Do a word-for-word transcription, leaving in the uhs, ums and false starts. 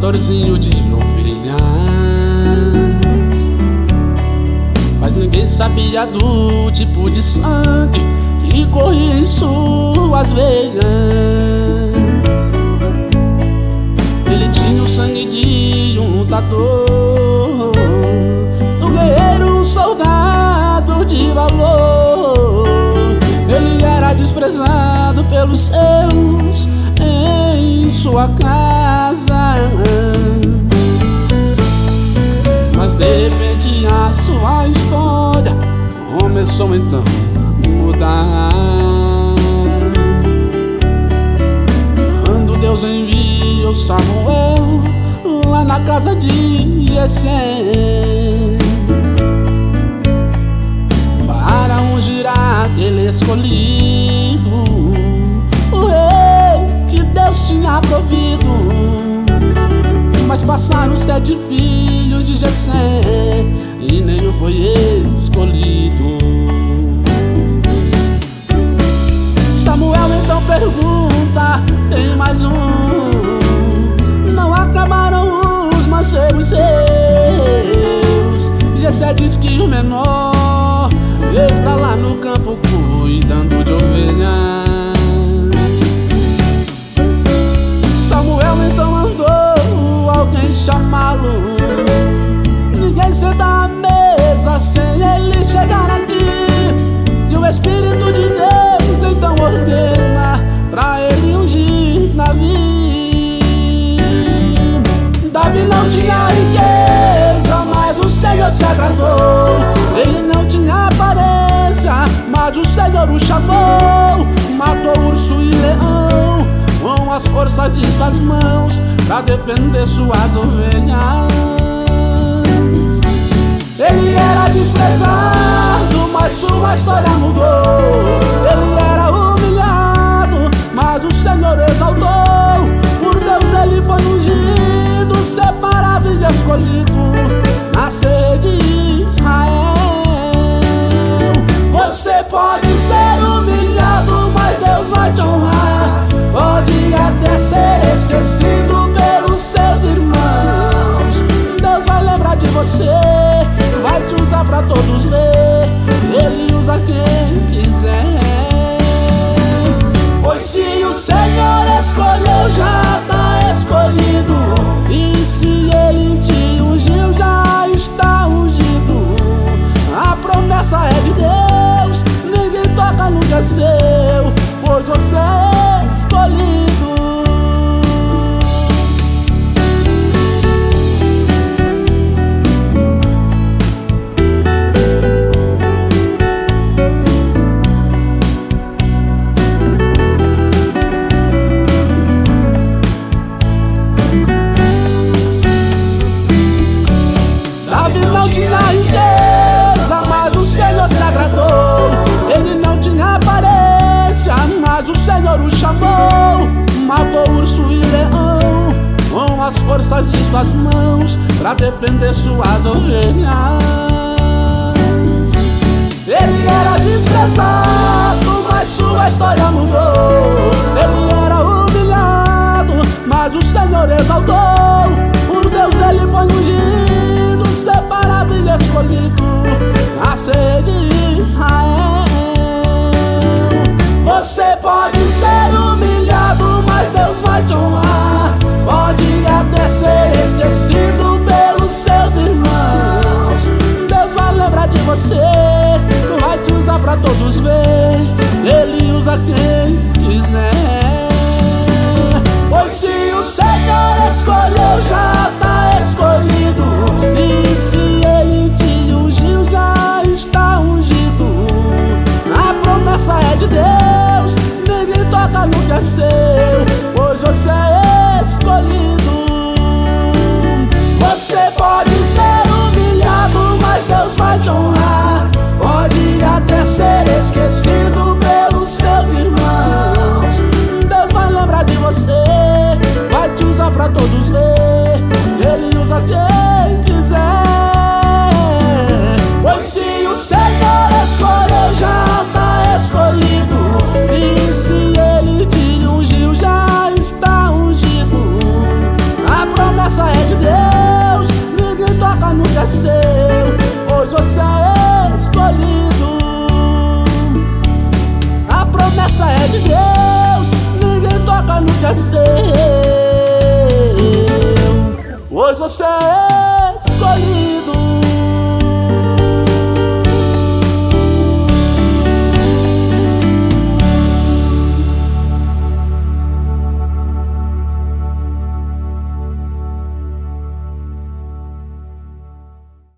pastorzinho de ovelhas, mas ninguém sabia do tipo de sangue que corria em suas veias. Ele tinha o sangue de um lutador, um guerreiro, um soldado de valor. Ele era desprezado pelos seus em sua casa, mas de repente a sua história começou então a mudar, quando Deus enviou Samuel lá na casa de Jessé para ungir aquele escolhido, o rei que Deus tinha provido. Mas passaram sete filhos de Jessé e nenhum foi escolhido. Samuel então pergunta: tem mais um? Não acabaram os mancebos seus? Jessé diz que o menor está lá no campo cuidando de ovelhas. Samuel então mandou alguém chamá-lo. Ninguém senta à mesa sem ele chegar aqui. E o Espírito de Deus então ordena pra ele ungir Davi. Davi não tinha riqueza, mas o Senhor se agradou. Ele não tinha aparência, mas o Senhor o chamou. Matou urso e leão com as forças de suas mãos pra defender suas ovelhas. Ele era desprezado, mas sua história mudou. Ele era humilhado, mas o Senhor exaltou. Por Deus ele foi ungido, separado e escolhido, nascer de Israel. Você pode ser humilhado, mas Deus vai te honrar. Pode até ser esquecido pelos seus irmãos. Deus vai lembrar de você, vai te usar pra todos ver. Ele usa quem quiser. Pois se o Senhor escolheu, já tá escolhido. E se ele te ungiu, já está ungido. A promessa é de Deus, ninguém toca no que é seu, pois você é escolhido. Davi não tinha riqueza, mas o Senhor se agradou. Ele não tinha aparência, mas o Senhor o chamou. Matou urso e leão com as forças de suas mãos pra defender suas ovelhas. Ele era desprezado, mas sua história mudou. Ele era humilhado, mas o Senhor exaltou. Por Deus ele foi ungido, separado e escolhido, nascer de Israel. Você pode ser humilhado, mas Deus vai te honrar. Pode até ser esquecido pelos seus irmãos. Deus vai lembrar de você, vai te usar pra todos ver. Ele usa quem quiser. Pois se o Senhor escolheu, já tá escolhido. E se ele te ungiu, já está ungido. A promessa é de Deus, ninguém toca no que é seu,